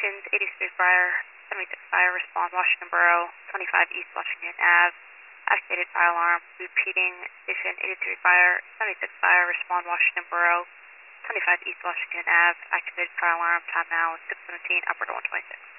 stations, 83 Fire, 76 Fire, respond Washington Borough, 25 East Washington Ave, activated fire alarm. Repeating, station 83 Fire, 76 Fire, respond Washington Borough, 25 East Washington Ave, activated fire alarm. Time now 6:17, upward 126.